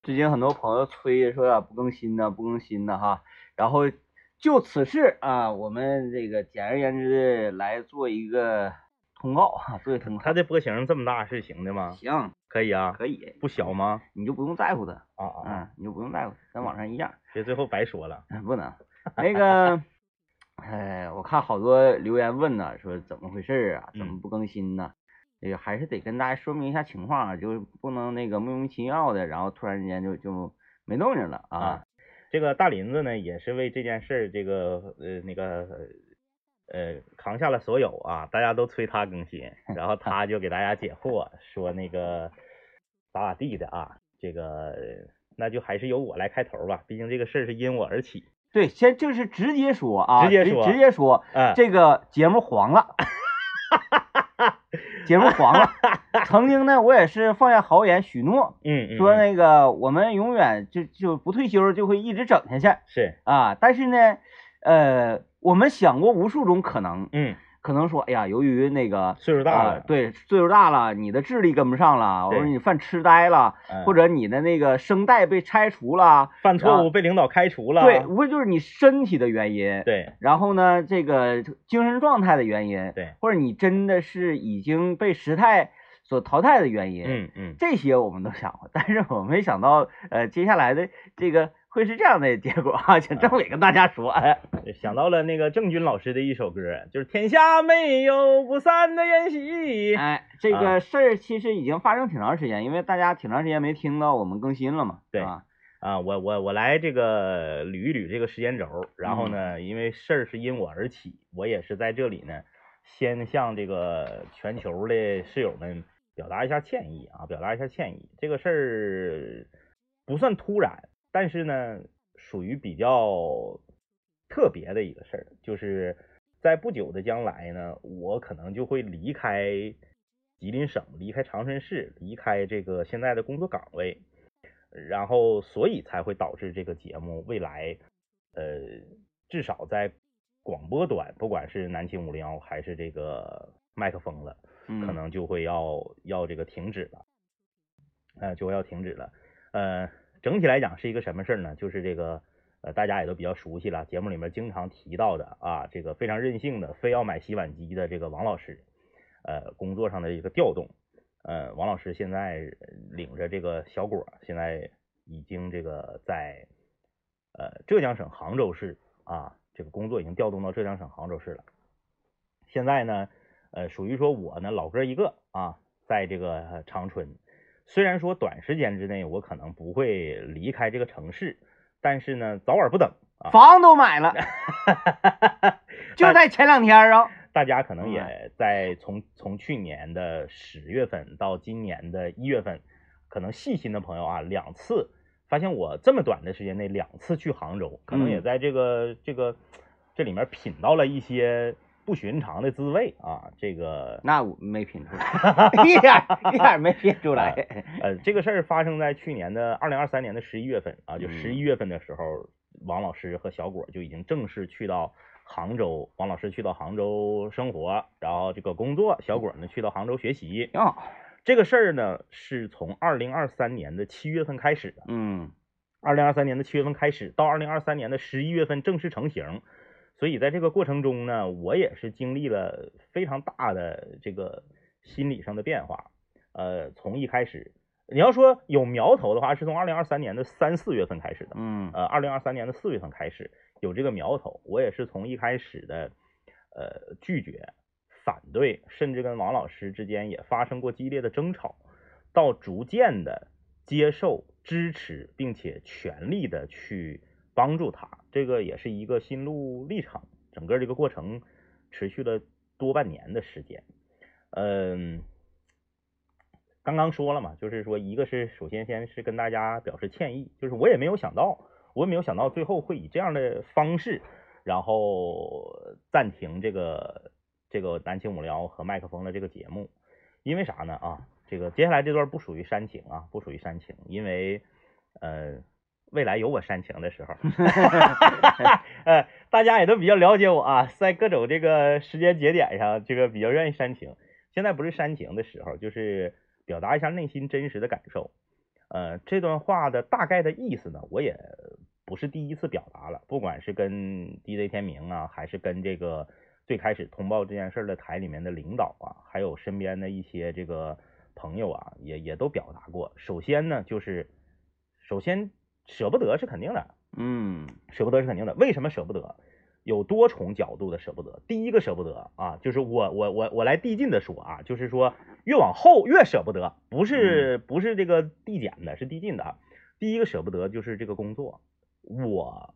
最近很多朋友催说不更新呢，不更新呢哈。然后就此事啊，我们这个简而言之的来做一个通告啊，做一个通告。 它的波形这么大是行的吗？ 行， 可以啊， 可以， 不小吗？ 你就不用在乎它你就不用在乎，跟网上一样。 别最后白说了。 不能，那个，我看好多留言问呢，说怎么回事啊？怎么不更新呢？这个还是得跟大家说明一下情况啊，就是不能那个莫名其妙的，然后突然之间就没动静了啊。 这个大林子呢，也是为这件事这个扛下了所有啊，大家都催他更新，然后他就给大家解惑，说那个咋地的啊，这个那就还是由我来开头吧，毕竟这个事儿是因我而起。 对，先就是直接说啊， 直接说，这个节目黄了。节目黄了，曾经呢，我也是放下豪言许诺，说那个我们永远就不退休，就会一直整下去， 是啊，但是呢，我们想过无数种可能，可能说，哎呀，由于那个岁数大了， 对，岁数大了，你的智力跟不上了，或者你犯痴呆了，或者你的那个声带被拆除了， 犯错误被领导开除了， 对，无非就是你身体的原因， 对， 然后呢，这个精神状态的原因， 对， 或者你真的是已经被时代所淘汰的原因，这些我们都想过，但是我没想到，接下来的这个会是这样的结果啊！请政委跟大家说， 想到了那个郑钧老师的一首歌，就是天下没有不散的宴席。 这个事儿其实已经发生挺长时间，因为大家挺长时间没听到我们更新了嘛。 对我来这个捋一捋这个时间轴，然后呢，因为事儿是因我而起，我也是在这里呢，先向这个全球的室友们表达一下歉意啊，表达一下歉意。这个事儿不算突然，但是呢，属于比较特别的一个事儿，就是在不久的将来呢，我可能就会离开吉林省，离开长春市，离开这个现在的工作岗位，然后所以才会导致这个节目未来，至少在广播端，不管是南秦501还是这个麦克风了，可能就会要这个停止了，就会要停止了。整体来讲是一个什么事呢？就是这个大家也都比较熟悉了，节目里面经常提到的啊，这个非常任性的，非要买洗碗机的这个王老师，工作上的一个调动。王老师现在领着这个小果，现在已经这个在浙江省杭州市啊，这个工作已经调动到浙江省杭州市了。现在呢，属于说我呢老哥一个啊，在这个长春。虽然说短时间之内我可能不会离开这个城市，但是呢，早晚不等啊， 房都买了，就在前2天啊。 大家可能也在从去年的10月份到今年的1月份，可能细心的朋友啊，2次发现我这么短的时间内2次去杭州，可能也在这里面品到了一些不寻常的滋味啊，这个那我没品出来，一点没品出来。 这个事儿发生在去年的2023年的11月份啊，就11月份的时候，王老师和小果就已经正式去到杭州，王老师去到杭州生活，然后这个工作，小果呢去到杭州学习。这个事儿呢是从2023年的7月份开始的，2023年的7月份开始，到2023年的11月份正式成型。所以在这个过程中呢，我也是经历了非常大的这个心理上的变化。从一开始，你要说有苗头的话，是从2023年的3、4月份开始的。2023年的4月份开始有这个苗头。我也是从一开始的拒绝、反对，甚至跟王老师之间也发生过激烈的争吵，到逐渐的接受、支持，并且全力的去帮助他，这个也是一个心路历程，整个这个过程持续了多半年的时间。刚刚说了嘛，就是说一个是首先先是跟大家表示歉意，就是我也没有想到最后会以这样的方式，然后暂停这个南秦501和麦克风的这个节目。因为啥呢啊？这个接下来这段不属于煽情啊，不属于煽情，因为未来有我煽情的时候，大家也都比较了解我啊，在各种这个时间节点上，这个比较愿意煽情。现在不是煽情的时候，就是表达一下内心真实的感受。 这段话的大概的意思呢，我也不是第一次表达了，不管是跟 DJ 天明啊，还是跟这个最开始通报这件事的台里面的领导啊，还有身边的一些这个朋友啊，也都表达过。首先呢，就是首先舍不得是肯定的，舍不得是肯定的。为什么舍不得？有多重角度的舍不得。第一个舍不得啊，就是我来递进的说啊，就是说越往后越舍不得，不是这个递减的，是递进的啊。第一个舍不得就是这个工作，我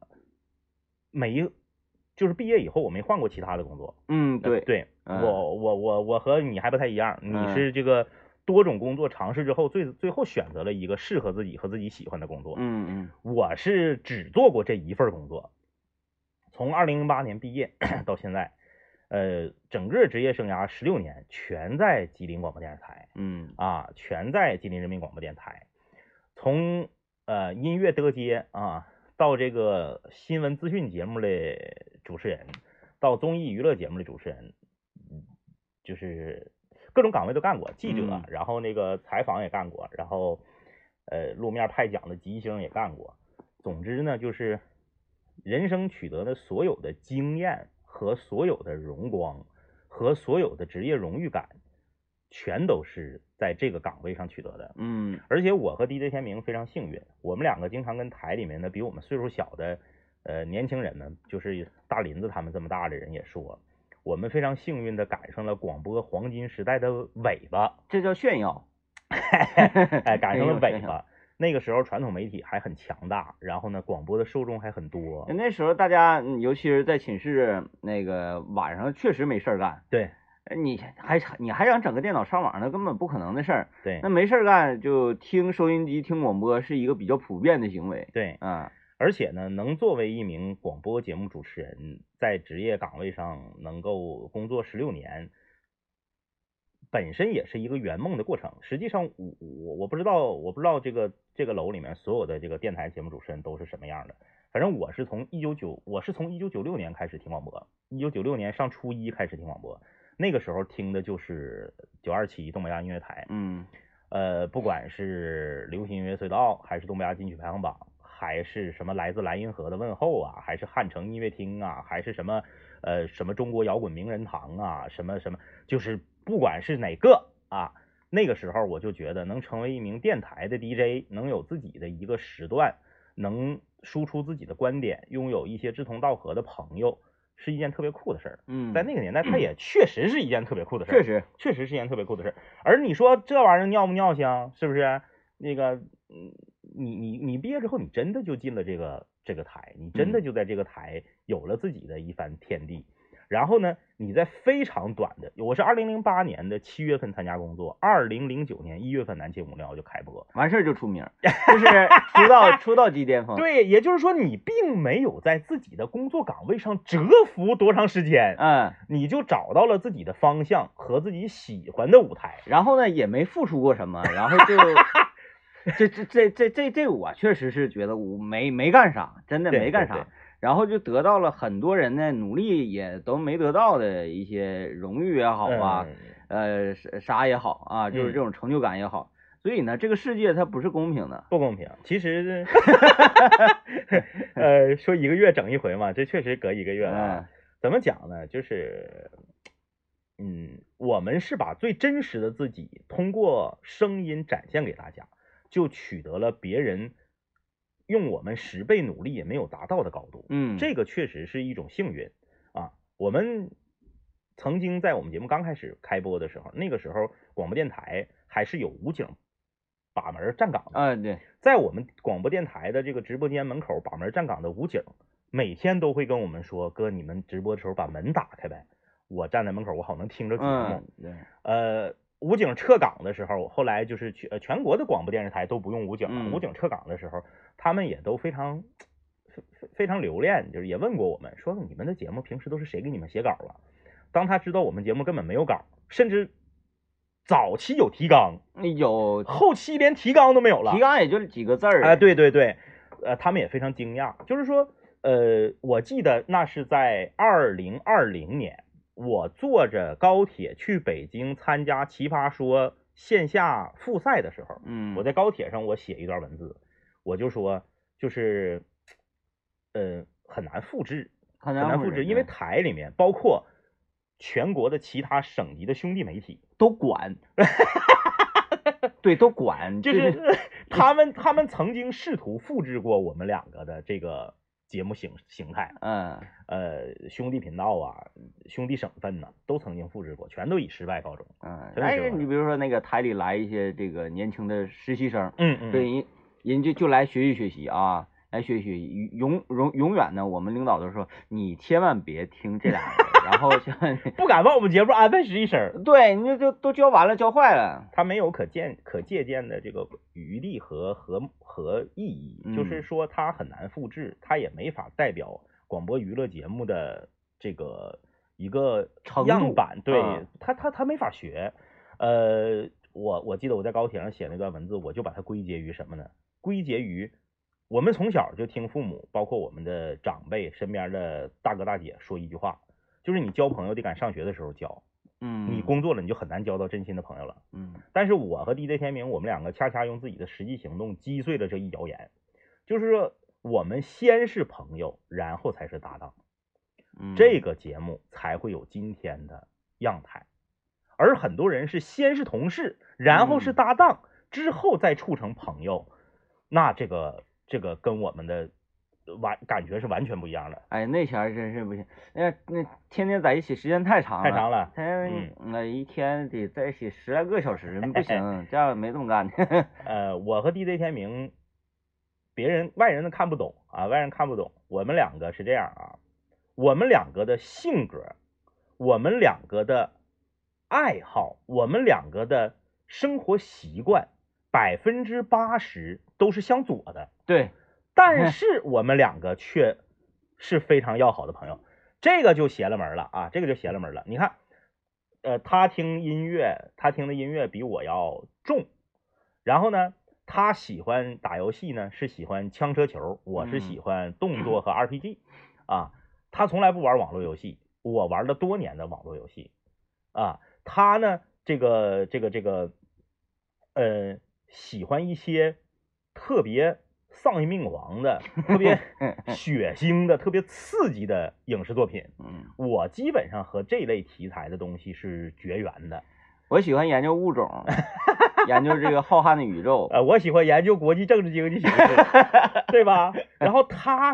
就是毕业以后我没换过其他的工作。对，我和你还不太一样，你是这个多种工作尝试之后，最后选择了一个适合自己和自己喜欢的工作。我是只做过这一份工作。从2008年毕业到现在，整个职业生涯16年全在吉林广播电视台，全在吉林人民广播电台。从音乐得街啊，到这个新闻资讯节目的主持人，到综艺娱乐节目的主持人，就是各种岗位都干过，记者，然后那个采访也干过，然后路面派奖的吉星也干过。总之呢，就是人生取得的所有的经验和所有的荣光和所有的职业荣誉感，全都是在这个岗位上取得的。而且我和 DJ 天明非常幸运，我们两个经常跟台里面的比我们岁数小的年轻人们，就是大林子他们这么大的人也说，我们非常幸运的赶上了广播黄金时代的尾巴， 这叫炫耀。 赶上了尾巴。那个时候传统媒体还很强大，然后呢，广播的受众还很多。 那时候大家，尤其是在寝室，那个晚上确实没事干。 对， 你还想整个电脑上网，那根本不可能的事儿。 对， 那没事干就听收音机、听广播是一个比较普遍的行为。 对，而且呢，能作为一名广播节目主持人，在职业岗位上能够工作16年。本身也是一个圆梦的过程。实际上，我不知道这个楼里面所有的这个电台节目主持人都是什么样的。反正我是从1996年开始听广播，1996年上初一开始听广播，那个时候听的就是927东北亚音乐台。不管是流行音乐隧道，还是东北亚金曲排行榜，还是什么来自莱茵河的问候啊，还是汉城音乐厅啊，还是什么中国摇滚名人堂啊，什么就是不管是哪个啊，那个时候我就觉得能成为一名电台的 DJ， 能有自己的一个时段，能输出自己的观点，拥有一些志同道合的朋友，是一件特别酷的事儿。在那个年代，它也确实是一件特别酷的事儿，确实是一件特别酷的事儿。而你说这玩意儿尿不尿香，是不是？那个，你毕业之后，你真的就进了这个台，你真的就在这个台有了自己的一番天地。然后呢，你在非常短的，我是2008年的7月份参加工作，2009年1月份南秦五聊就开播， 完事儿就出名，就是出道即巅峰。 对，也就是说你并没有在自己的工作岗位上蛰伏多长时间，你就找到了自己的方向和自己喜欢的舞台， 然后呢也没付出过什么，然后就这我确实是觉得我没干啥，真的没干啥。 对， 然后就得到了很多人呢努力也都没得到的一些荣誉也好啊，啥也好啊，就是这种成就感也好。所以呢，这个世界它不是公平的， 不公平。其实，说一个月整一回嘛，这确实隔一个月了。怎么讲呢？就是，我们是把最真实的自己通过声音展现给大家，就取得了别人用我们10倍努力也没有达到的高度。这个确实是一种幸运啊。我们曾经在我们节目刚开始开播的时候，那个时候广播电台还是有武警把门站岗的。 对， 在我们广播电台的这个直播间门口把门站岗的武警，每天都会跟我们说：“哥，你们直播的时候把门打开呗，我站在门口，我好能听着节目。”武警撤岗的时候，后来就是全国的广播电视台都不用武警了。武警撤岗的时候，他们也都非常留恋，就是也问过我们说，你们的节目平时都是谁给你们写稿啊？当他知道我们节目根本没有稿，甚至早期有提纲，后期连提纲都没有了， 提纲也就几个字儿。 对，他们也非常惊讶，就是说，我记得那是在2020年。我坐着高铁去北京参加奇葩说线下复赛的时候， 嗯， 我在高铁上我写一段文字，我就说就是很难复制， 很很难复制，因为台里面包括全国的其他省级的兄弟媒体都管，对，都管， 就是他们曾经试图复制过我们两个的这个节目形态，兄弟频道啊，兄弟省份呢，都曾经复制过，全都以失败告终。 但是你比如说那个台里来一些这个年轻的实习生，对，人就来学习学习啊。来学习，永远呢，我们领导都说你千万别听这俩人，然后不敢往我们节目安排实习生。 对，你就都教完了，教坏了， 他没有可借鉴的这个余地和意义，就是说他很难复制，他也没法代表广播娱乐节目的这个一个样板，对他没法学。我记得我在高铁上写那段文字，我就把它归结于什么呢？归结于我们从小就听父母，包括我们的长辈身边的大哥大姐说一句话，就是你交朋友得赶上学的时候交，你工作了你就很难交到真心的朋友了，但是我和 DJ 天明，我们两个恰恰用自己的实际行动击碎了这一谣言，就是说我们先是朋友，然后才是搭档，这个节目才会有今天的样态，而很多人是先是同事，然后是搭档，之后再处成朋友，那这个跟我们的感觉是完全不一样的。 哎，那前儿真是不行，那天天在一起时间太长了， 那一天得在一起10来个小时，不行，这样没这么干的。 我和 DJ 天明，外人看不懂啊，外人看不懂。我们两个是这样啊，我们两个的性格，我们两个的爱好，我们两个的生活习惯，80%都是相左的。 对。 但是我们两个却是非常要好的朋友，这个就邪了门了啊！这个就邪了门了。你看，他听音乐，他听的音乐比我要重，然后呢，他喜欢打游戏呢，是喜欢枪车球，我是喜欢动作和 RPG 啊。他从来不玩网络游戏，我玩了多年的网络游戏啊。他呢，喜欢一些特别丧心病狂的、特别血腥的、特别刺激的影视作品。我基本上和这类题材的东西是绝缘的。 我喜欢研究物种，研究这个浩瀚的宇宙。 我喜欢研究国际政治经济形势，对吧？然后他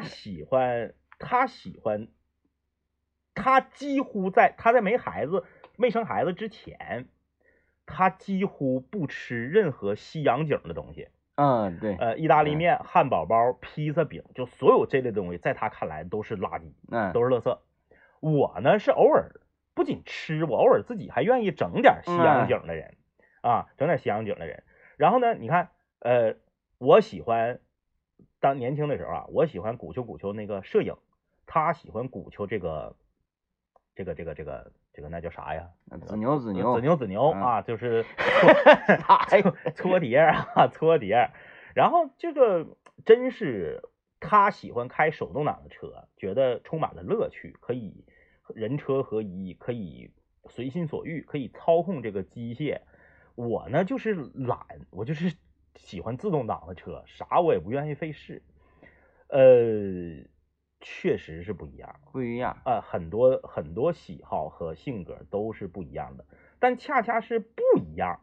几乎在没生孩子之前，他几乎不吃任何西洋景的东西。 对， 意大利面、汉堡包、披萨饼，就所有这类东西，在他看来都是垃圾，都是垃圾。我呢是偶尔不仅吃，我偶尔自己还愿意整点西洋景的人，整点西洋景的人。然后呢，你看，我喜欢当年轻的时候啊，我喜欢鼓秋那个摄影，他喜欢鼓秋这个那叫啥呀？ 子牛啊，就是搓碟啊，搓碟。然后这个真是他喜欢开手动挡的车，觉得充满了乐趣，可以人车合一，可以随心所欲，可以操控这个机械。我呢就是懒，我就是喜欢自动挡的车，啥我也不愿意费事。确实是不一样很多喜好和性格都是不一样的，但恰恰是不一样，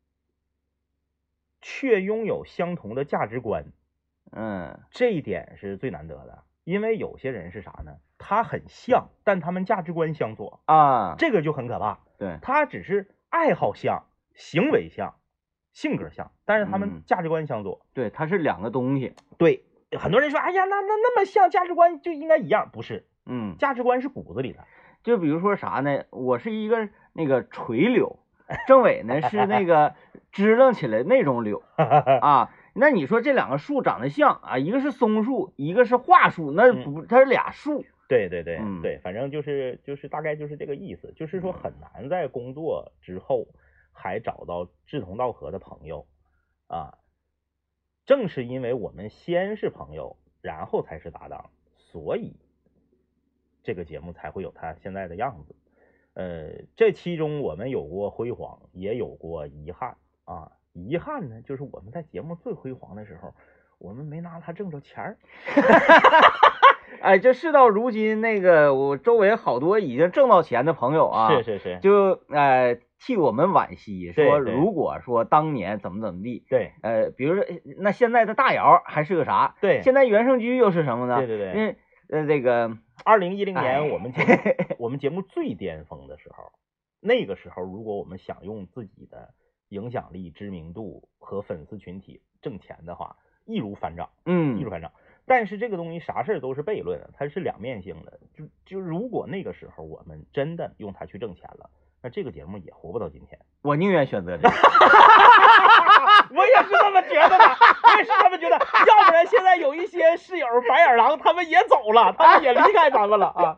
却拥有相同的价值观。这一点是最难得的，因为有些人是啥呢？他很像，但他们价值观相左这个就很可怕。 对， 他只是爱好像、行为像、性格像，但是他们价值观相左。 对，它是两个东西。 对。很多人说，哎呀，那么像，价值观就应该一样，不是？价值观是骨子里的。 就比如说啥呢？我是一个那个垂柳，政委呢是那个支棱起来那种柳啊。那你说这两个树长得像啊，一个是松树，一个是桦树，那不，它是俩树。 对，反正就是大概就是这个意思，就是说很难在工作之后还找到志同道合的朋友啊。正是因为我们先是朋友，然后才是搭档，所以这个节目才会有它现在的样子。这其中我们有过辉煌，也有过遗憾啊，遗憾呢就是我们在节目最辉煌的时候，我们没拿它挣着钱儿。 哎，这事到如今，那个我周围好多已经挣到钱的朋友啊， 是， 就替我们惋惜，说对如果说当年怎么地， 对， 比如说那现在的大姚还是个啥？ 对， 现在原生居又是什么呢？ 对， 因为这个 2010年我们节目最巅峰的时候，那个时候如果我们想用自己的影响力、知名度和粉丝群体挣钱的话，易如反掌，易如反掌。但是这个东西啥事儿都是悖论的，它是两面性的。就如果那个时候我们真的用它去挣钱了，那这个节目也活不到今天。 我宁愿选择这个。 我也是这么觉得的，我也是这么觉得。要不然现在有一些室友白眼狼，他们也走了，他们也离开咱们了啊。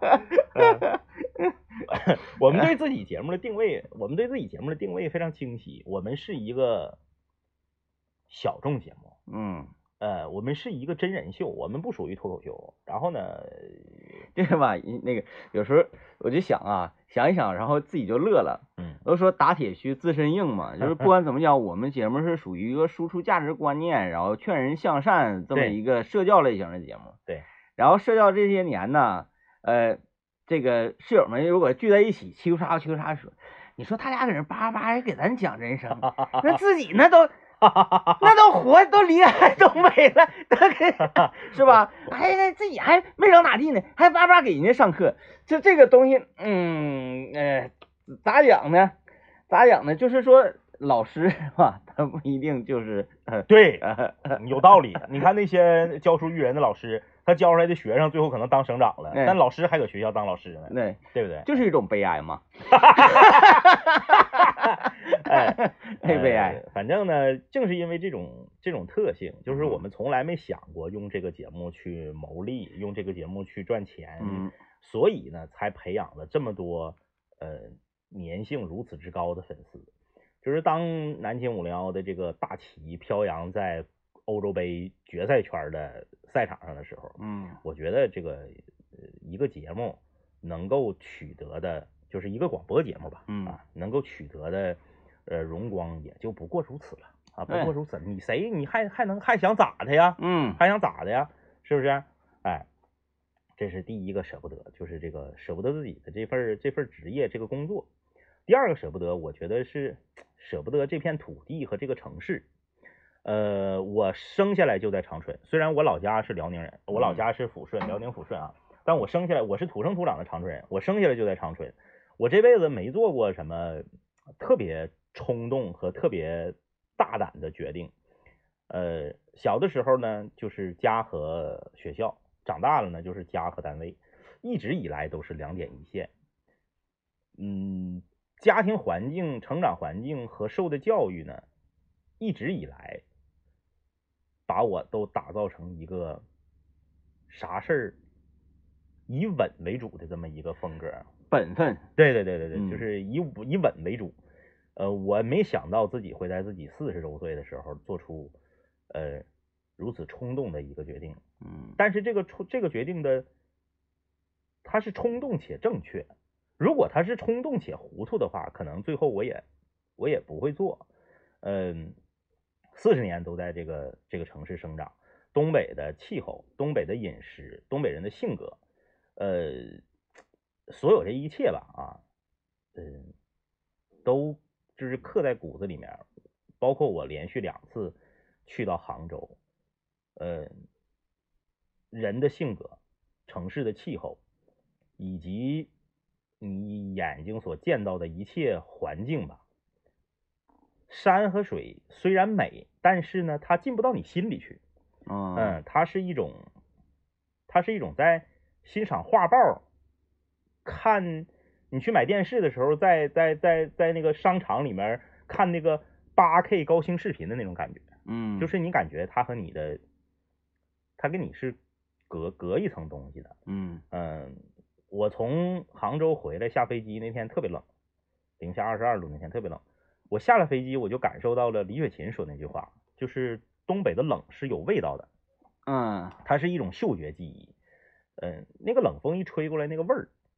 我们对自己节目的定位非常清晰，我们是一个小众节目。我们是一个真人秀，我们不属于脱口秀。然后呢， 这个吧，那个有时候我就想啊，想一想，然后自己就乐了。都说打铁需自身硬嘛，就是不管怎么讲，我们节目是属于一个输出价值观念，然后劝人向善这么一个社教类型的节目。 对。 然后社教这些年呢，这个室友们如果聚在一起，嘁嚓说，你说他俩搁这叭叭给咱讲人生，那自己那都离开东北了，是吧？哎，那自己还没整咋地呢，还叭叭给人家上课。这个东西，咋讲呢？就是说老师吧，他不一定就是对，有道理。你看那些教书育人的老师，他教出来的学生最后可能当省长了，但老师还搁学校当老师呢，对不对？ 就是一种悲哀嘛。悲哀。 反正呢，正是因为这种特性，就是我们从来没想过用这个节目去谋利，用这个节目去赚钱，所以呢，才培养了这么多粘性如此之高的粉丝。就是当南秦501的这个大旗飘扬在欧洲杯决赛圈的赛场上的时候，我觉得这个一个节目能够取得的，就是一个广播节目吧，能够取得的荣光也就不过如此了啊，不过如此。你谁你还想咋的呀？还想咋的呀？是不是？哎，这是第一个舍不得，就是这个舍不得自己的这份职业这个工作。第二个舍不得，我觉得是舍不得这片土地和这个城市。我生下来就在长春，虽然我老家是辽宁人，我老家是抚顺，辽宁抚顺啊，但我生下来我是土生土长的长春人，我生下来就在长春。我这辈子没做过什么特别冲动和特别大胆的决定。小的时候呢，就是家和学校；长大了呢，就是家和单位，一直以来都是两点一线。家庭环境、成长环境和受的教育呢，一直以来把我都打造成一个啥事儿以稳为主的这么一个风格。 本分。 对，就是以稳为主。我没想到自己会在自己40周岁的时候做出如此冲动的一个决定。但是这个决定的，它是冲动且正确。如果他是冲动且糊涂的话，可能最后我也不会做。40年都在这个城市生长，东北的气候、东北的饮食、东北人的性格，所有这一切吧都就是刻在骨子里面。包括我连续2次去到杭州，人的性格、城市的气候，以及你眼睛所见到的一切环境吧。山和水虽然美，但是呢，它进不到你心里去。它是一种在欣赏画报，看你去买电视的时候，在那个商场里面看那个8K 高清视频的那种感觉。就是你感觉它跟你是隔一层东西的。我从杭州回来，下飞机那天特别冷，零下22度，那天特别冷。我下了飞机，我就感受到了李雪琴说那句话，就是东北的冷是有味道的。它是一种嗅觉记忆。那个冷风一吹过来，那个味儿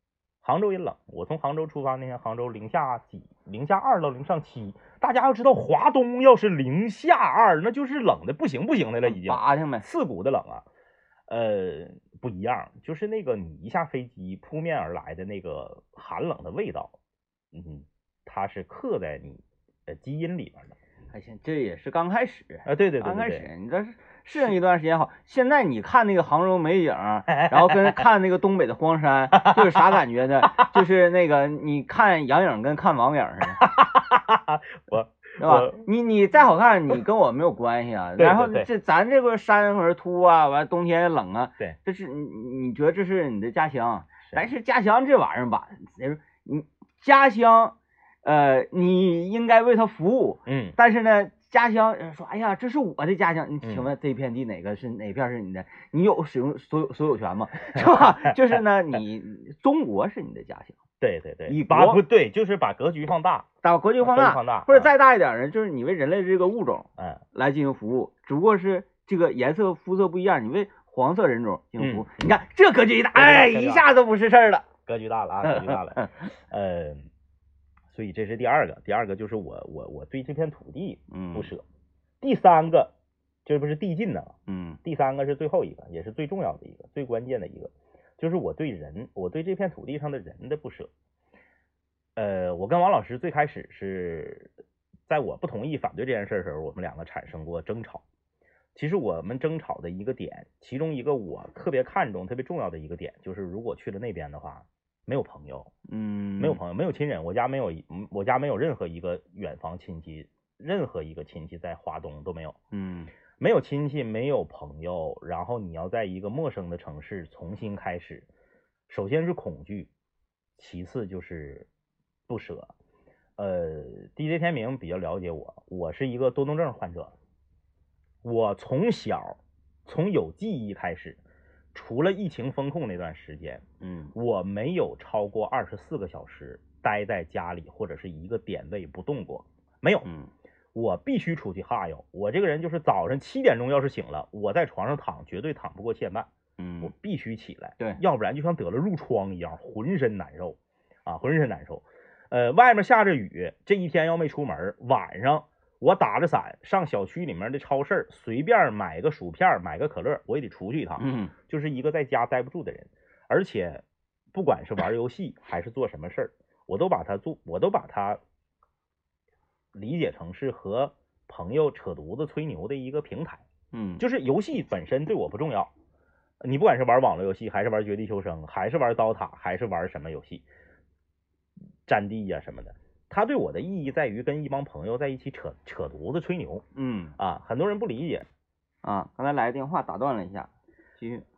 杭州也冷，我从杭州出发那天，杭州零下几，零下2到零上7。大家要知道，华东要是零下2，那就是冷的不行的了，已经拔挺呗， 刺骨的冷啊。不一样，就是那个你一下飞机扑面而来的那个寒冷的味道，它是刻在你基因里面的。 还行，这也是刚开始啊，对， 刚开始，你这适应一段时间好。现在你看那个杭州美景，然后跟看那个东北的荒山，就是啥感觉呢？就是那个你看杨颖跟看王颖似的，对吧？你再好看，你跟我没有关系啊。然后咱这个山或者秃啊，完冬天冷啊， 对， 这是你觉得这是你的家乡，但是家乡这玩意儿吧，你家乡。你应该为他服务，但是呢，家乡说，哎呀，这是我的家乡，你请问这片地哪片是你的？你有使用所有权吗？是吧？就是呢，你中国是你的家乡， 对， 对， 就是把格局放大， 把格局放大，或者再大一点呢，就是你为人类这个物种，来进行服务，只不过是这个颜色肤色不一样，你为黄色人种进行服务，你看这格局一大，哎，一下子不是事儿了， 格局大了啊，格局大了，所以这是第二个就是我对这片土地不舍。第三个，这不是递进的吗？第三个是最后一个，也是最重要的一个，最关键的一个，就是我对这片土地上的人的不舍。我跟王老师最开始是在我不同意反对这件事的时候，我们两个产生过争吵。其实我们争吵的一个点，其中一个我特别看重、特别重要的一个点，就是如果去了那边的话。没有朋友，没有朋友，没有亲人，我家没有任何一个远房亲戚，任何一个亲戚在华东都没有，没有亲戚，没有朋友，然后你要在一个陌生的城市重新开始，首先是恐惧，其次就是不舍。DJ 天明比较了解我是一个多动症患者，我从小从有记忆开始。除了疫情封控那段时间，我没有超过24个小时待在家里或者是一个点位不动过，没有。我必须出去哈悠。我这个人就是早上7点钟要是醒了，我在床上躺绝对躺不过7点半，我必须起来， 对， 要不然就像得了褥疮一样，浑身难受啊，浑身难受。外面下着雨，这一天要没出门，晚上。我打着伞上小区里面的超市，随便买个薯片，买个可乐，我也得出去一趟。就是一个在家待不住的人，而且不管是玩游戏还是做什么事儿，我都把它理解成是和朋友扯犊子吹牛的一个平台。就是游戏本身对我不重要，你不管是玩网络游戏，还是玩绝地求生，还是玩刀塔，还是玩什么游戏，战地呀什么的。它对我的意义在于跟一帮朋友在一起扯犊子吹牛，很多人不理解啊。刚才来电话打断了一下，继续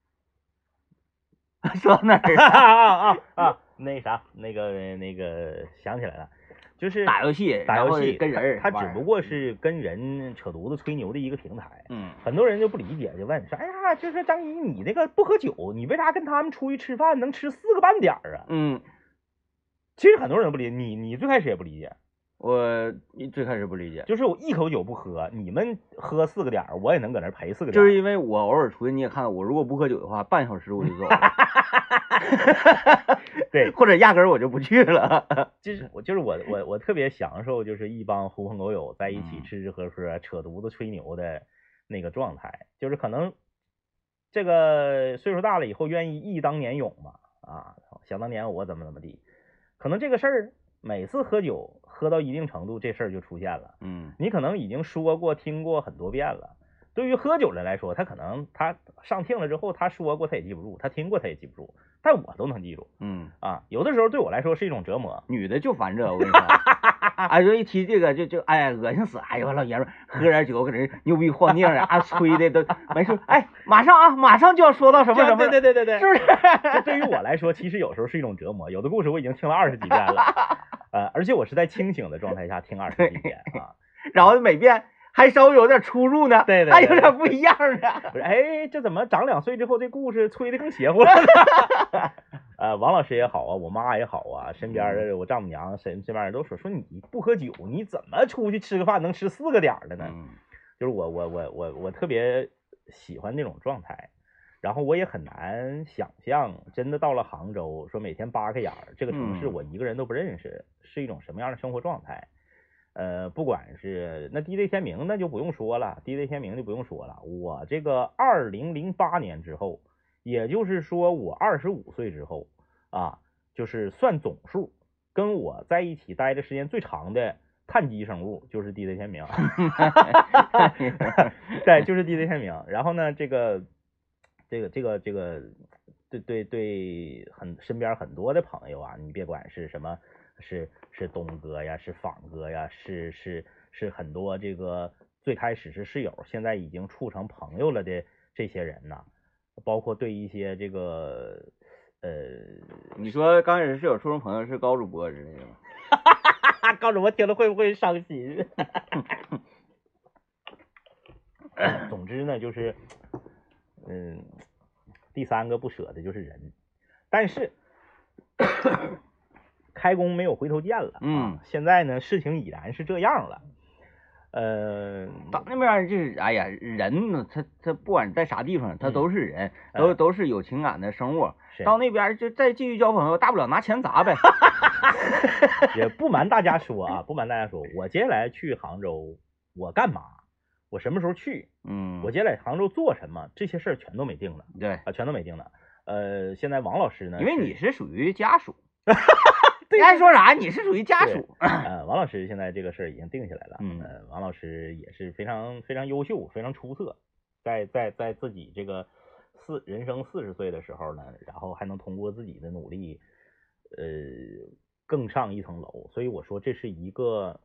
说哪儿那个想起来了，就是打游戏跟人， 它只不过是跟人扯犊子吹牛的一个平台。很多人就不理解，就问说，哎呀，就是张一，你那个不喝酒，你为啥跟他们出去吃饭能吃4个半点啊？其实很多人不理解，你最开始也不理解， 我最开始不理解， 就是我一口酒不喝，你们喝4个点，我也能搁那陪4个点， 就是因为我偶尔出去，你也看到我如果不喝酒的话，半小时我就走了， 对， 或者压根儿我就不去了。 我特别享受，就是一帮狐朋狗友在一起吃吃喝喝、扯犊子吹牛的那个状态，就是可能这个岁数大了以后，愿意忆当年勇嘛，想当年我怎么地。可能这个事儿每次喝酒喝到一定程度，这事儿就出现了。你可能已经说过、听过很多遍了。对于喝酒人来说，他可能他上听了之后，他说过他也记不住，他听过他也记不住，但我都能记住。有的时候对我来说是一种折磨。 女的就烦这，我跟你说，哎，说一提这个就哎恶心死，哎呦老爷们喝点酒搁这牛逼晃腚啊，吹的都没事，哎，马上就要说到什么什么， 对， 是不是？ 这对于我来说，其实有时候是一种折磨。有的故事我已经听了20几遍了，而且我是在清醒的状态下听20几遍啊， 然后每遍。还稍微有点出入呢， 对， 还有点不一样呢。 不是，哎，这怎么长2岁之后这故事吹得更邪乎了呢？王老师也好啊，我妈也好啊，身边的我丈母娘、身边人都说你不喝酒，你怎么出去吃个饭能吃4个点的呢？就是我特别喜欢那种状态。 然后我也很难想象，真的到了杭州，说每天扒开眼儿，这个城市我一个人都不认识，是一种什么样的生活状态？不管是那 DJ 天明，那就不用说了，DJ 天明就不用说了。我这个2008年之后，也就是说我25岁之后啊，就是算总数，跟我在一起待的时间最长的碳基生物就是 DJ 天明，对，就是 DJ 天明。然后呢，对身边很多的朋友啊，你别管是什么，是东哥呀，是仿哥呀，是很多这个最开始是室友，现在已经处成朋友了的这些人呐，包括对一些这个你说刚开始室友处成朋友是高主播之类的吗？ 高主播听了会不会伤心？总之呢，就是第三个不舍的就是人，但是开弓没有回头箭了啊！现在呢，事情已然是这样了。 到那边就是哎呀，人呢，他不管在啥地方，他都是人，都是有情感的生物。到那边就再继续交朋友，大不了拿钱砸呗。 也不瞒大家说啊，我接下来去杭州，我干嘛？我什么时候去？我接下来杭州做什么？这些事儿全都没定呢。 对啊，全都没定呢。现在王老师呢？ 因为你是属于家属。你爱说啥？你是属于家属。 王老师现在这个事儿已经定下来了。王老师也是非常非常优秀，非常出色，在自己这个人生40岁的时候呢，然后还能通过自己的努力，更上一层楼。所以我说这是一个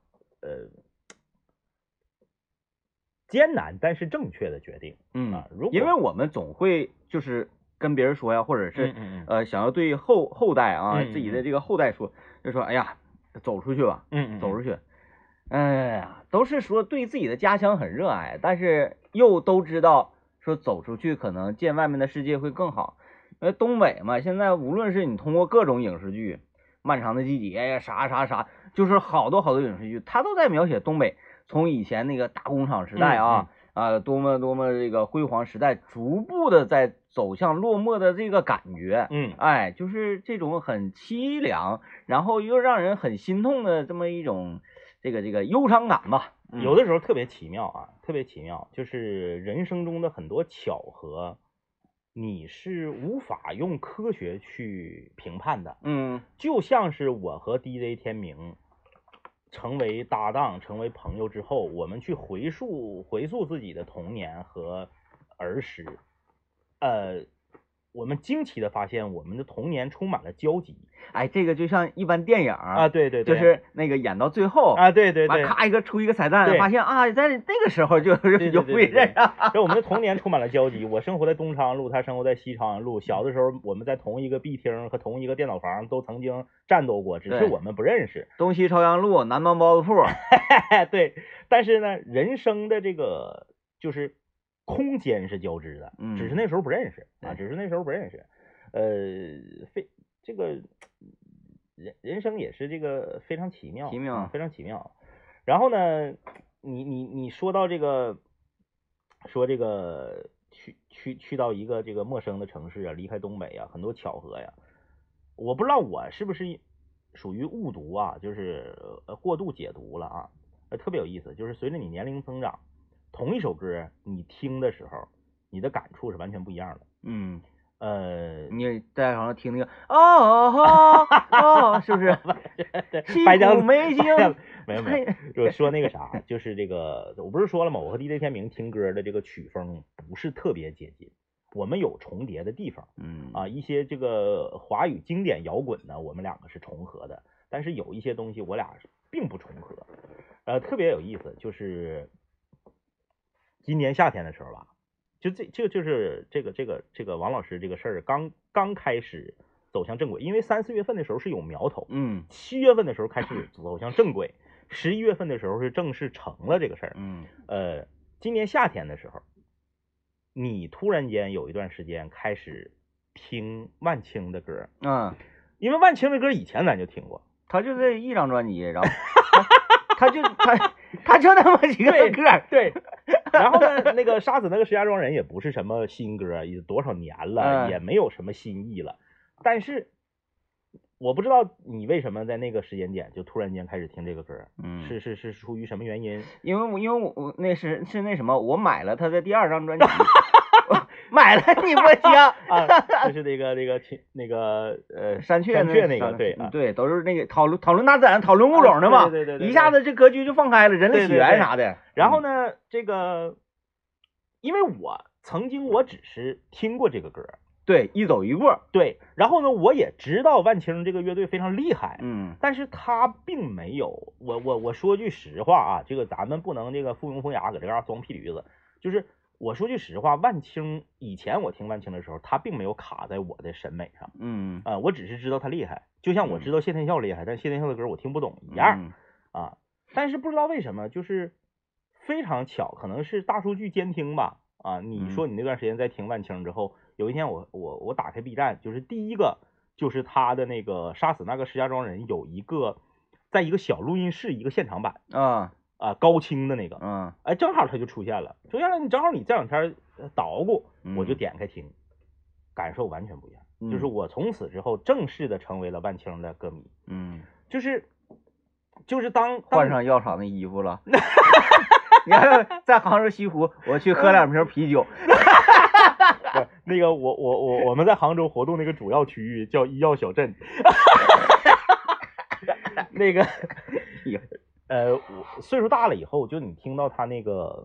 艰难但是正确的决定。因为我们总会就是跟别人说呀，或者是想要对后代啊，自己的这个后代说，就说哎呀，走出去吧，走出去。哎呀，都是说对自己的家乡很热爱，但是又都知道说走出去可能见外面的世界会更好。东北嘛，现在无论是你通过各种影视剧，《漫长的季节》呀，啥，就是好多影视剧，它都在描写东北从以前那个大工厂时代多么这个辉煌时代，逐步的在走向落寞的这个感觉。就是这种很凄凉，然后又让人很心痛的这么一种这个忧伤感吧。 有的时候特别奇妙啊，特别奇妙，就是人生中的很多巧合，你是无法用科学去评判的。就像是我和 DJ 天明成为搭档，成为朋友之后，我们去回溯自己的童年和儿时，我们惊奇的发现我们的童年充满了交集。 这个就像一般电影啊， 对， 就是那个演到最后啊，对， 咔出一个彩蛋，发现啊，在那个时候就不会认上。 我们的童年充满了交集。我生活在东朝阳路，他生活在西朝阳路。小的时候，我们在同一个壁厅和同一个电脑房都曾经战斗过，只是我们不认识。 东西朝阳路，南方包子铺。 对，但是呢，人生的这个就是空间是交织的，只是那时候不认识啊，这个人生也是这个非常奇妙，非常奇妙。然后呢，你说到这个，去到一个这个陌生的城市啊，离开东北啊，很多巧合呀。我不知道我是不是属于误读啊，就是过度解读了啊，特别有意思。就是随着你年龄增长，同一首歌你听的时候，你的感触是完全不一样的。 你在好像听那个是不是？ 白江没精， 没有。就说那个啥，就是这个，我不是说了吗？我和 DJ 天明听歌的这个曲风不是特别接近，我们有重叠的地方。一些这个华语经典摇滚呢，我们两个是重合的，但是有一些东西我俩并不重合。特别有意思，就是今年夏天的时候吧。就是这个王老师这个事儿刚开始走向正轨，因为3、4月份的时候是有苗头，7月份的时候开始走向正轨，11月份的时候是正式成了这个事儿。今年夏天的时候，你突然间有一段时间开始听万青的歌，因为万青的歌以前咱就听过， 他就这一张专辑，然后他就那么几个歌， 对， 然后呢，那个杀死那个石家庄人也不是什么新歌，也多少年了，也没有什么新意了。但是我不知道你为什么在那个时间点就突然间开始听这个歌，是出于什么原因？ 因为我那是那什么，我买了他的第2张专辑。买了你不听啊？就是那个山雀那个对，都是那个讨论大自然、讨论物种的嘛。 对， 一下子这格局就放开了，人类起源啥的。 然后呢，这个因为我曾经只是听过这个歌， 对，一走一过， 对。然后呢，我也知道万青这个乐队非常厉害，但是他并没有，我说句实话啊，这个咱们不能这个附庸风雅搁这嘎装屁驴子，就是。我说句实话，万青以前我听万青的时候，他并没有卡在我的审美上，我只是知道他厉害，就像我知道谢天笑厉害，但谢天笑的歌我听不懂一样，但是不知道为什么，就是非常巧，可能是大数据监听吧，你说你那段时间在听万青之后，有一天我打开 B 站，就是第一个就是他的那个杀死那个石家庄人有一个在一个小录音室一个现场版高清的那个，正好它就出现了，你正好你这两天捣鼓，我就点开听，感受完全不一样，就是我从此之后正式的成为了万青的歌迷，就是当换上药厂的衣服了，你看在杭州西湖，我去喝2瓶啤酒， 那个我们在杭州活动那个主要区域叫医药小镇，那个。我岁数大了以后，就你听到他那个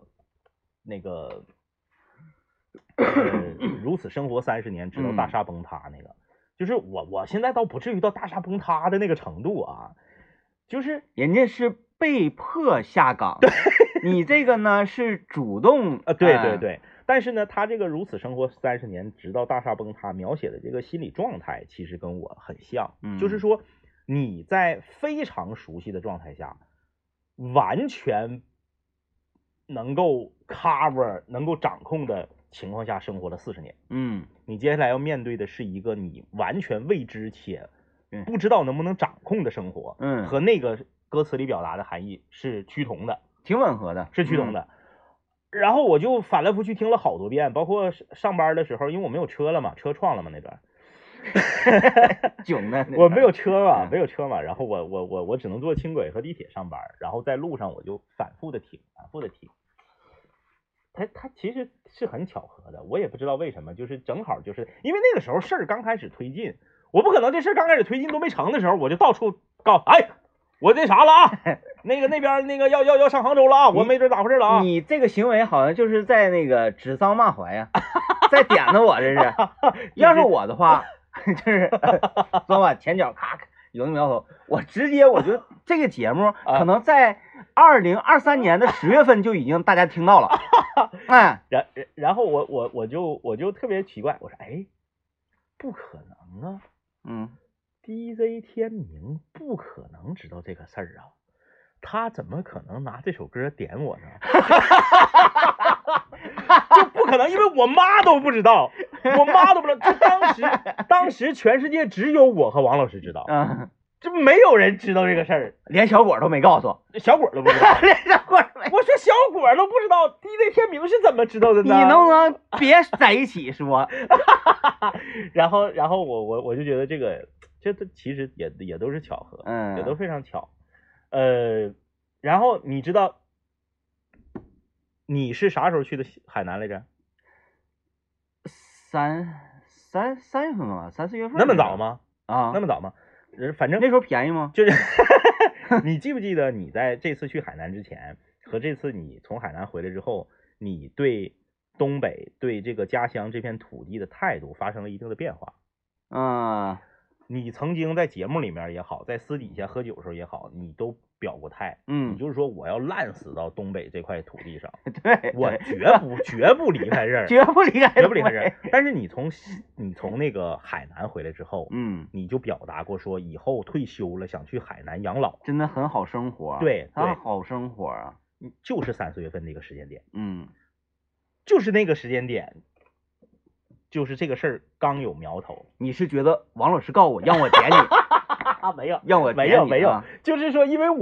如此生活30年，直到大厦崩塌那个，就是我现在倒不至于到大厦崩塌的那个程度啊，就是人家是被迫下岗，你这个呢是主动对，但是呢，他这个如此生活30年，直到大厦崩塌，描写的这个心理状态其实跟我很像，就是说你在非常熟悉的状态下。完全能够 cover 能够掌控的情况下生活了40年，你接下来要面对的是一个你完全未知且不知道能不能掌控的生活，和那个歌词里表达的含义是趋同的， 挺吻合的， 是趋同的。然后我就反来覆去听了好多遍，包括上班的时候，因为我没有车了嘛，车撞了嘛那段。 囧的， 我没有车嘛，然后我只能坐轻轨和地铁上班，然后在路上我就反复的听，它其实是很巧合的，我也不知道为什么，就是正好就是因为那个时候事儿刚开始推进，我不可能这事儿刚开始推进都没成的时候，我就到处告，哎，我这啥了啊，那边那个要上杭州了啊，我没准咋回事了啊， 你这个行为好像就是在那个指桑骂槐呀，在点子我这是，要是我的话。就是昨晚前脚咔有那苗头，我直接我觉得这个节目可能在2023年的10月份就已经大家听到了， 然后我就特别奇怪，我说哎，不可能啊，DJ 天明不可能知道这个事儿啊，他怎么可能拿这首歌点我呢？就不可能，因为我妈都不知道，就当时全世界只有我和王老师知道，这没有人知道这个事儿， 连小果都没告诉， 小果都不知道， 连小果都没。 我说小果都不知道 DJ 天明是怎么知道的呢？ 你能不能别在一起说？ 然后我就觉得这其实也都是巧合，也都非常巧，然后你知道你是啥时候去的海南来着 ？3月份吧，3、4月份。 那么早吗？ 那么早吗？反正那时候便宜吗？ 就是你记不记得你在这次去海南之前和这次你从海南回来之后，你对东北对这个家乡这片土地的态度发生了一定的变化？你曾经在节目里面也好，在私底下喝酒的时候也好，你都表过态，你就是说我要烂死到东北这块土地上， 对， 我绝不离开这儿， 绝不离开这儿。但是你从那个海南回来之后，你就表达过说以后退休了想去海南养老， 真的很好生活， 对， 好生活啊， 就是3、4月份那个时间点， 就是那个时间点。就是这个事儿刚有苗头， 你是觉得王老师告我让我点你？ 没有， 让我没有，就是说，因为我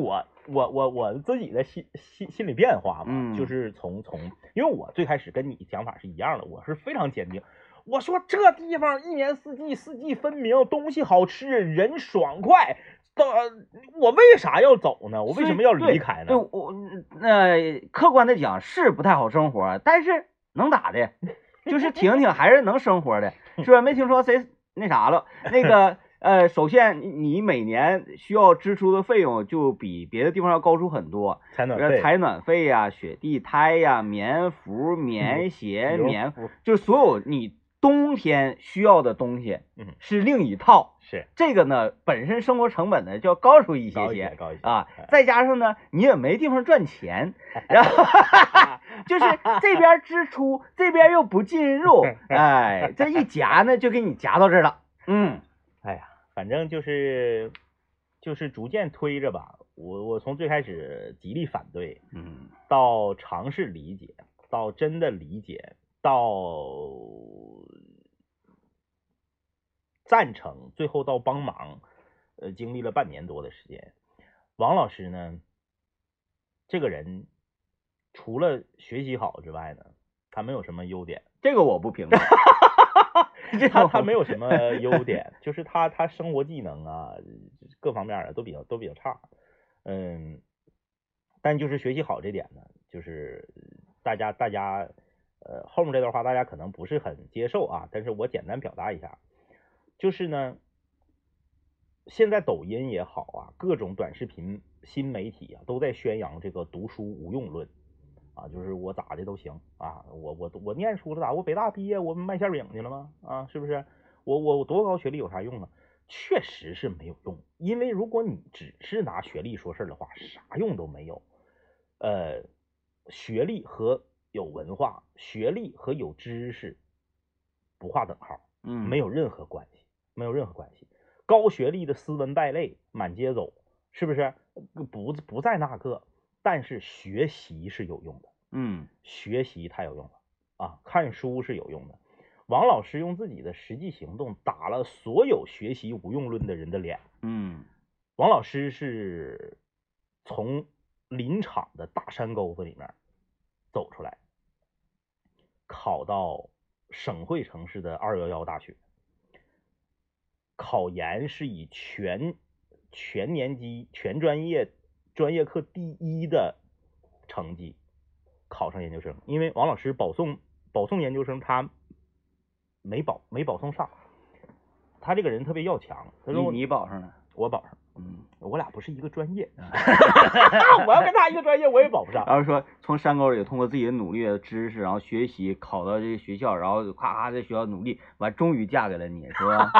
我自己的心理变化嘛，就嗯是因为我最开始跟你想法是一样的，我是非常坚定。我说这地方一年四季分明，东西好吃，人爽快，我为啥要走呢？我为什么要离开呢？ 对我客观的讲是不太好生活，但是能咋的？就是挺还是能生活的，是吧？没听说谁那啥了？那个首先你每年需要支出的费用就比别的地方要高出很多，采暖费呀、雪地胎呀、棉服、棉鞋、棉服，就是所有你冬天需要的东西，是另一套。 是这个呢，本身生活成本呢就要高出一些啊，再加上呢，你也没地方赚钱，然后就是这边支出，这边又不进入，哎，这一夹呢就给你夹到这儿了。 哎呀，反正就是逐渐推着吧。我从最开始极力反对，到尝试理解，到真的理解，到赞成，最后到帮忙，经历了半年多的时间。王老师呢，这个人除了学习好之外呢，他没有什么优点。 这个我不评论。 他没有什么优点，就是他生活技能啊，各方面都比较差。但就是学习好这点呢，就是大家后面这段话大家可能不是很接受啊，但是我简单表达一下，就是呢，现在抖音也好啊，各种短视频新媒体啊，都在宣扬这个读书无用论啊，就是我咋的都行啊，我念书了咋？我北大毕业我卖馅饼去了吗？啊，是不是？我多高学历有啥用啊？确实是没有用，因为如果你只是拿学历说事的话，啥用都没有。学历和有文化，学历和有知识不划等号，没有任何关系，没有任何关系。高学历的斯文败类满街走，是不是？不在那个，但是学习是有用的，学习太有用了啊，看书是有用的。王老师用自己的实际行动打了所有学习无用论的人的脸。王老师是从林场的大山沟子里面走出来，考到省会城市的211大学，考研是以全年级全专业课第一的成绩考上研究生。因为王老师保送研究生，他没保送上，他这个人特别要强。他说你保上了， 我保上。我俩不是一个专业，我要跟他一个专业，我也保不上。 然后说从山沟里通过自己的努力的知识，然后学习，考到这个学校，然后咔在学校努力，完终于嫁给了你，是吧？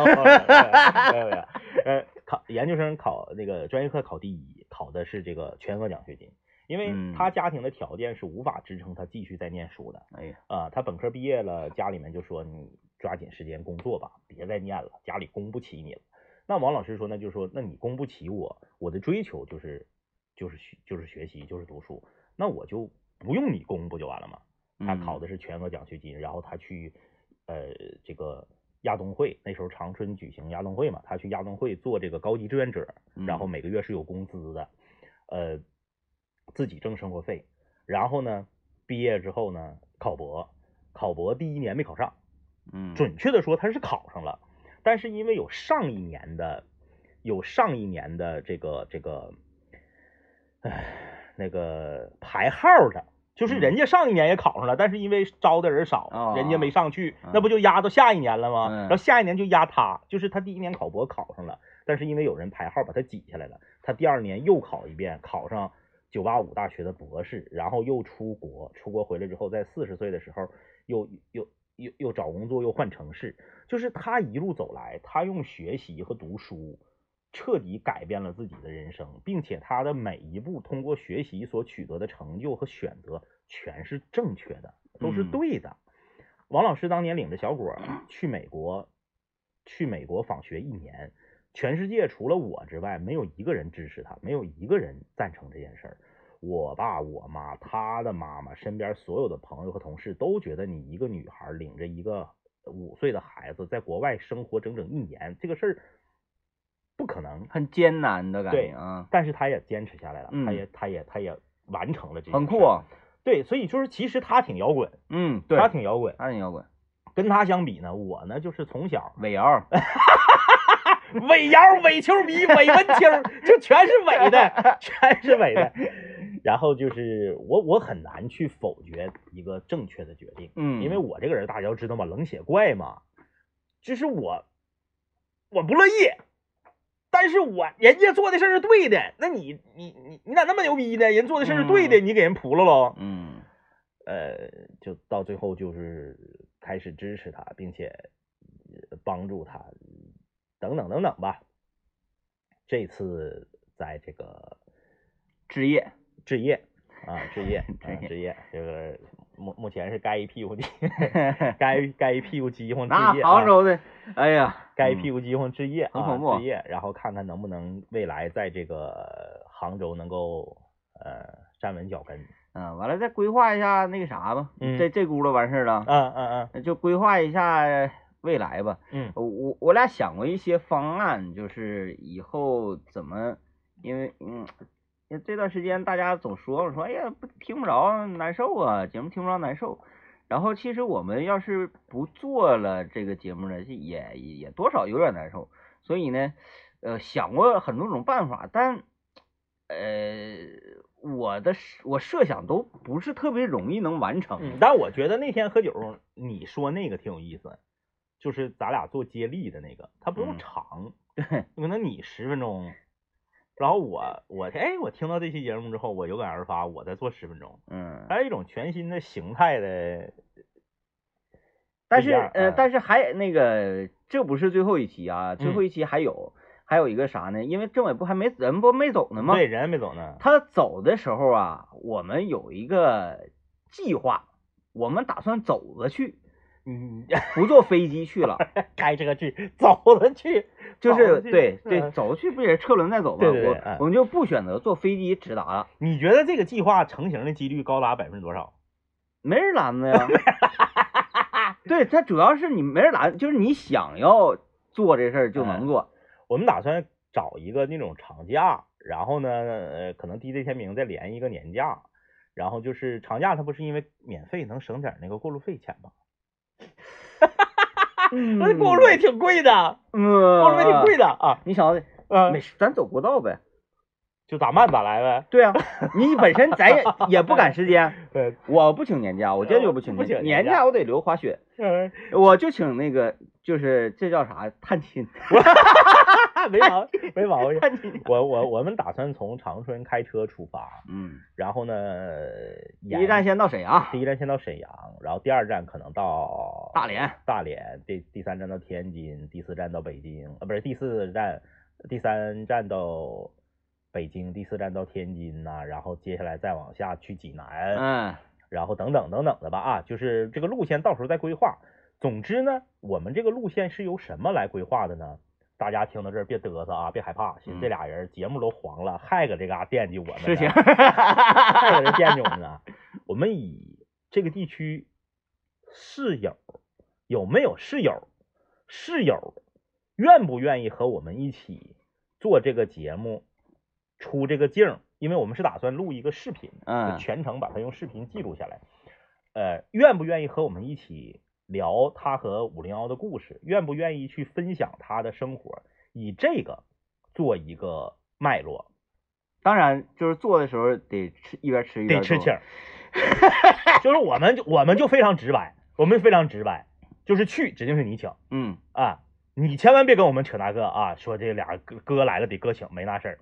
考研究生考那个专业课考第一，考的是这个全额奖学金，因为他家庭的条件是无法支撑他继续再念书的。他本科毕业了，家里面就说你抓紧时间工作吧，别再念了，家里供不起你了。那王老师说，那就说，那你供不起我的追求就是学习，就是读书，那我就不用你供不就完了吗？他考的是全额奖学金，然后他去这个亚冬会，那时候长春举行亚冬会嘛，他去亚冬会做这个高级志愿者，然后每个月是有工资的，自己挣生活费。然后呢，毕业之后呢，考博第一年没考上，准确的说他是考上了。但是因为有上一年的这个那个排号的，就是人家上一年也考上了，但是因为招的人少，人家没上去，那不就压到下一年了吗？然后下一年就压他，就是他第一年考博考上了，但是因为有人排号把他挤下来了，他第二年又考一遍，考上985大学的博士，然后又出国回来之后，在40岁的时候又找工作，又换城市。就是他一路走来，他用学习和读书彻底改变了自己的人生，并且他的每一步通过学习所取得的成就和选择全是正确的，都是对的。王老师当年领着小果去美国访学1年，全世界除了我之外，没有一个人支持他，没有一个人赞成这件事儿。我爸、我妈、他的妈妈、身边所有的朋友和同事都觉得你一个女孩领着一个5岁的孩子在国外生活整整1年，这个事儿不可能， 很艰难的感觉啊。 但是他也坚持下来了，他也完成了这件事，很酷啊。对，所以就是其实他挺摇滚， 对， 他挺摇滚， 他挺摇滚。 跟他相比呢，我呢就是从小伪摇。 伪摇、伪球迷、伪文青，就全是伪的，全是伪的。然后就是我很难去否决一个正确的决定，因为我这个人大家都知道嘛，冷血怪嘛，就是我不乐意，但是人家做的事是对的，那你咋那么牛逼呢？人做的事是对的，你给人扑了喽？就到最后就是开始支持他，并且帮助他。等等等等吧，这次在这个置业， 这个目前是盖一屁股盖一屁股饥荒置业。 那杭州的，哎呀， 盖一屁股饥荒置业很恐怖。 置业，然后看看能不能未来在这个杭州能够站稳脚跟。 完了再规划一下那个啥吧，这轱辘完事了。就规划一下未来吧。我俩想过一些方案，就是以后怎么，因为这段时间大家总说哎呀听不着难受啊，节目听不着难受。然后其实我们要是不做了这个节目呢，也多少有点难受。所以呢，想过很多种办法，但我设想都不是特别容易能完成。 但我觉得那天喝酒你说那个挺有意思。就是咱俩做接力的那个，它不用长，可能你10分钟，然后我听到这期节目之后，我有感而发，我再做10分钟，还有一种全新的形态的。 但是还那个，这不是最后一期啊，最后一期还有一个啥呢？因为政委不还没人不没走呢吗？ 对，人没走呢。 他走的时候啊，我们有一个计划，我们打算走着去。不坐飞机去了， 开车去，走着去， 就是对，走着去不也是车轮再走吗？ 对， 我们就不选择坐飞机直达了。 你觉得这个计划成型的几率高达多少？ 没人拦着呀。对，它主要是你没人拦，就是你想要做这事儿就能做。 我们打算找一个那种长假，然后呢，可能 DJ 天明再连一个年假，然后就是长假，它不是因为免费能省点那个过路费钱吗？那过路也挺贵的，过路也挺贵的啊！ 你想没事，咱走国道呗， 就咋慢咋来呗。 对啊，你本身咱也不赶时间。对，我不请年假，我坚决不请年假，我得留滑雪。我就请那个，就是这叫啥探亲。 没毛病。我们打算从长春开车出发，然后呢， 第一站先到沈阳， 然后第2站可能到大连， 第3站到天津，第4站到北京，不是第3站到北京，第4站到天津呐，然后接下来再往下去济南，然后等等的吧就是这个路线到时候再规划。总之呢，我们这个路线是由什么来规划的呢？大家听到这儿别嘚瑟啊，别害怕，这俩人节目都黄了，还搁这嘎惦记我们呢，还搁这惦记我们呢。我们以这个地区室友有没有室友愿不愿意和我们一起做这个节目，出这个镜，因为我们是打算录一个视频，全程把它用视频记录下来。愿不愿意和我们一起聊他和501的故事，愿不愿意去分享他的生活，以这个做一个脉络。 当然就是做的时候得一边吃一边得吃气儿。就是我们就非常直白，就是去指定是你请。你千万别跟我们扯那个啊，说这俩哥来了得哥请，没那事儿。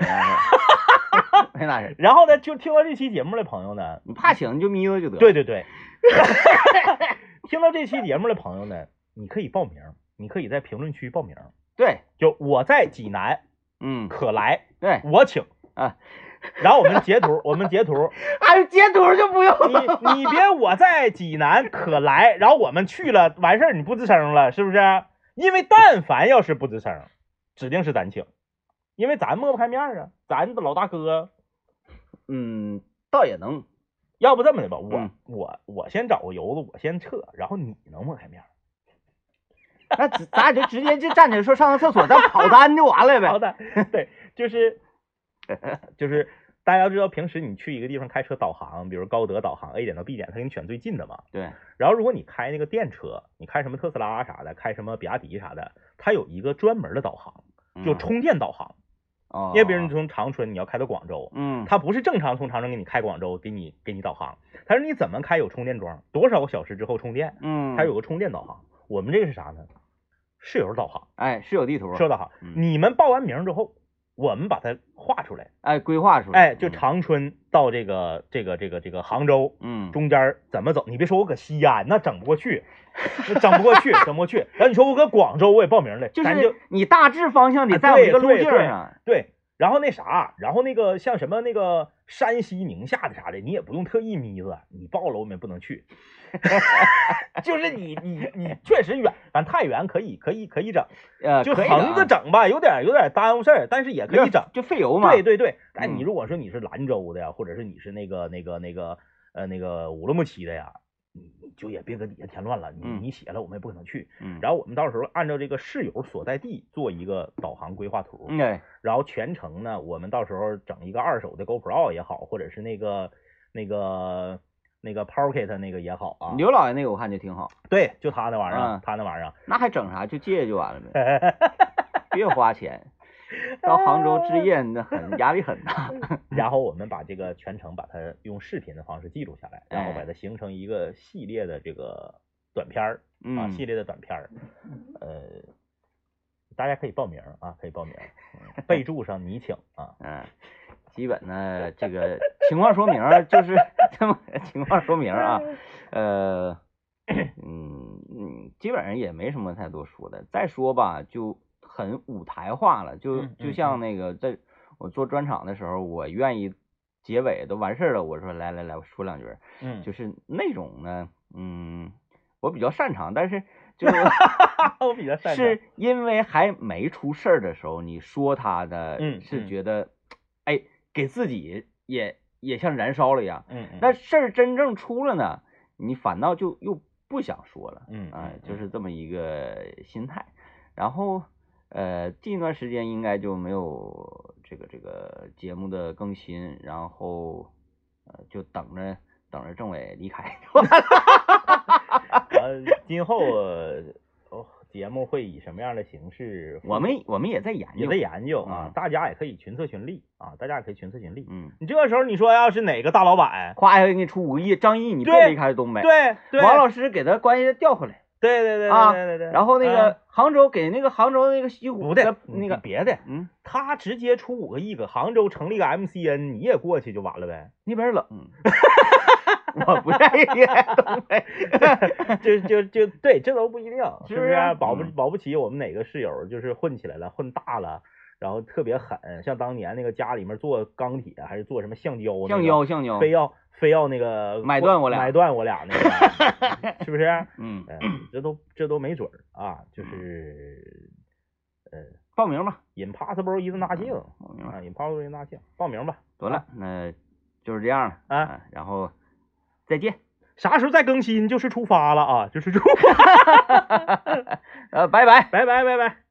然后呢，就听到这期节目的朋友呢， 你怕请就眯着就得。 对。听到这期节目的朋友呢，你可以报名，你可以在评论区报名。 对， 就我在济南，可来， 对， 我请啊。然后我们截图， 哎，截图就不用你别我在济南可来，然后我们去了完事儿你不吱声了，是不是？因为但凡要是不吱声，指定是咱请，因为咱抹不开面啊，咱的老大哥。 倒也能。 要不这么的吧，我先找个由子，我先撤，然后你能抹开面。 那咱俩就直接就站起来说上个厕所，咱跑单就完了呗。 跑单，对，就是大家知道，平时你去一个地方开车导航，比如高德导航 A 点到 B 点，它给你选最近的嘛。 对。 然后如果你开那个电车，你开什么特斯拉啥的，开什么比亚迪啥的，它有一个专门的导航，就充电导航。 哦。 因为比如你从长春你要开到广州，它不是正常从长春给你开广州，给你导航，它是你怎么开有充电桩，多少个小时之后充电，它有个充电导航。我们这个是啥呢？室友导航。 哎，室友地图。 室友导航。你们报完名之后，我们把它画出来， 哎，规划出来， 哎，就长春到这个杭州，中间怎么走？你别说我搁西安那整不过去，整不过去。然后你说我搁广州我也报名了， 就是你大致方向得在我一个路径上。 对。然后那啥，然后那个像什么那个山西宁夏的啥的，你也不用特意眯着，你报了我们也不能去。就是你确实远，咱太远可以整，就横着整吧，有点耽误事儿，但是也可以整， 就费油嘛。 对。但你如果说你是兰州的呀，或者是你是那个乌鲁木齐的呀，你就也别搁底下添乱了，你写了我们也不可能去。然后我们到时候按照这个室友所在地做一个导航规划图。然后全程呢，我们到时候整一个2手的 GoPro 也好，或者是那个 Pocket 那个也好啊。 刘老爷那个我看就挺好。 对，就他那玩意儿，他那玩意儿。 那还整啥？就借就完了呗，别花钱。到杭州之夜那压力很大。 然后我们把这个全程把它用视频的方式记录下来，然后把它形成一个系列的这个短片儿系列的短片儿。大家可以报名啊，可以报名，备注上你请啊。 基本呢这个情况说明就是这么情况说明啊。基本上也没什么太多说的。再说吧，就很舞台化了，就像那个在我做专场的时候，我愿意结尾都完事了，我说来我说两句。就是那种呢，我比较擅长，但是就是我比较擅长， 是因为还没出事儿的时候，你说他的是觉得哎给自己也像燃烧了一样。那事儿真正出了呢，你反倒就又不想说了。就是这么一个心态。然后近一段时间应该就没有这个节目的更新，然后就等着政委离开。 今后节目会以什么样的形式？ 我们也在研究， 啊，大家也可以群策群力啊，你这个时候你说要是哪个大老板夸一下给你出5个亿，张毅你别离开东北， 对， 王老师给他关系调回来。 对啊，然后那个杭州给那个杭州那个西湖的那个别的，他直接出5个亿搁杭州成立个 MCN， 你也过去就完了呗， 那边冷。我不愿意东北。 就对，这都不一定，是不是？保不齐我们哪个室友就是混起来了，混大了，然后特别狠，像当年那个家里面做钢铁还是做什么橡胶，非要那个买断我俩那个，是不是？这都没准儿啊，就是报名吧 ，Impossible is nothing， Impossible is nothing， 报名吧。 得了，那就是这样了啊，然后再见。 啥时候再更新就是出发了啊，就是出发。拜拜。